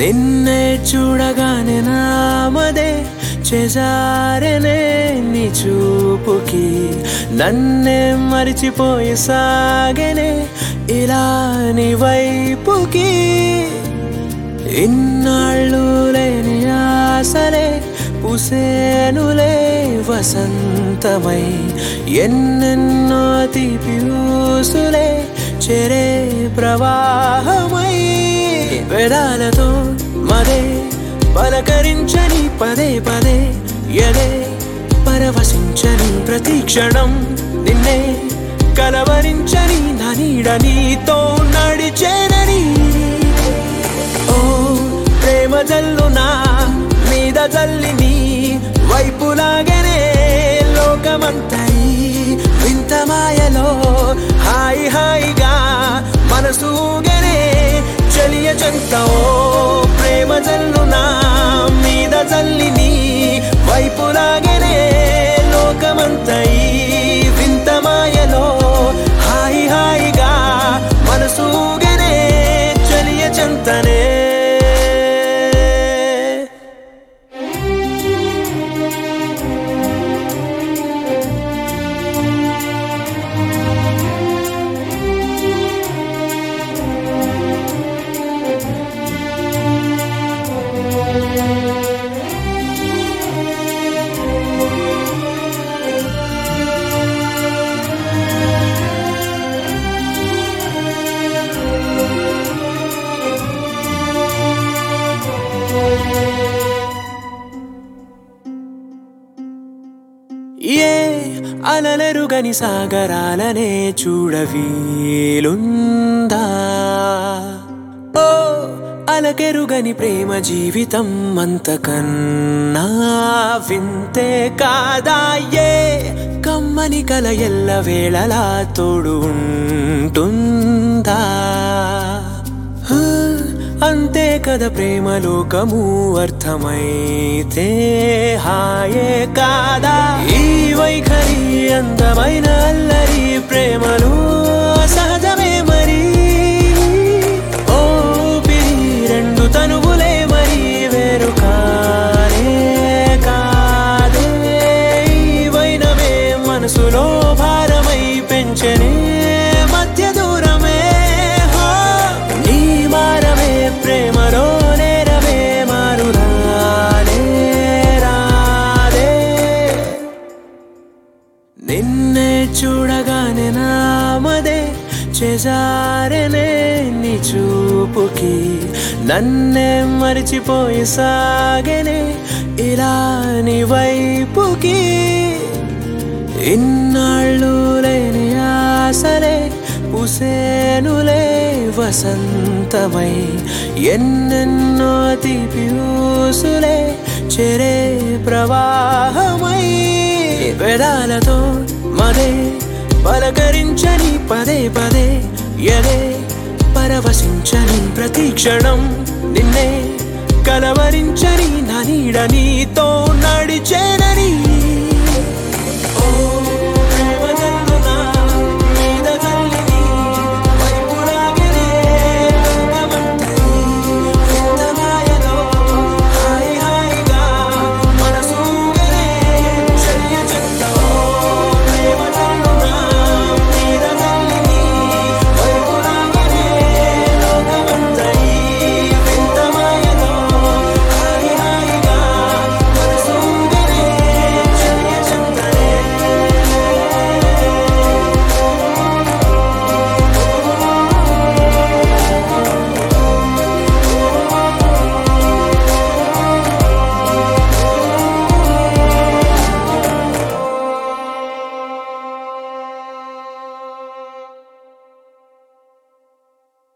నిన్నే చూడగానే నామదే చేజారనే నీ చూపుకి నన్నే మరిచిపోయి సాగనే ఇలా నీ వైపుకి ఇన్నాళ్ళు లేని ఆసలే పూసేనులే వసంతమై ఎన్నెన్నో తీపి ఊసులే చెరే ప్రవాహమై వేదాలతో మదే పలకరించని పదే పదే ఎదే పరవశించని ప్రతిక్షణం నిన్నే కలవరించని నా నీడ నీతో నడిచేనని ఓ ప్రేమ జల్లునా మీద జల్లి నీ వైపులాగనే లోకమంతై వింత మాయలో హాయి హాయిగా మనసూగనే చలియ చెంత ఓ ప్రేమ జల్లునా మీద జల్లి నీ వైపులాగనే లోకమంతై వింత మాయలో హాయి హాయిగా మనసూగనే చలియ చెంతనే ఏ అలలెరుగని సాగరాలనే చూడవీలుందా ఓ అలకెరుగని ప్రేమ జీవితం అంతకన్నా వింతే కాదా ఏ కమ్మని కల ఎల్ల వేళలా తోడు ఉంటుందా అంతే కదా ప్రేమలోకము అర్థమైతే హాయే కాదా ఈ వైఖరి అందమైన అల్లరి ప్రేమలు సహజమే మరి ఓ పిరి రెండు తనువులే మరి వేరు కానే కాదే ఈ వైనమే మనసులో భారమై పెంచనే మధ్య దూరమే నీ మారమే ప్రేమలో నేరమే మారురానే రాదే నిన్నే చూడగానే నామదే చేజారనే నీ చూపుకి నన్నే మరిచిపోయి సాగనే ఇలా నీ వైపుకి ఇన్నాళ్ళు లేని ఆసలే పూసేనులే వసంతమై ఎన్నెన్నో తీపి ఊసులే చెరే ప్రవాహమై వేదాలతో మదే పలకరించని పదే పదే ఎదే పరవశించని ప్రతిక్షణం నిన్నే కలవరించని నా నీడ నీతో నడిచే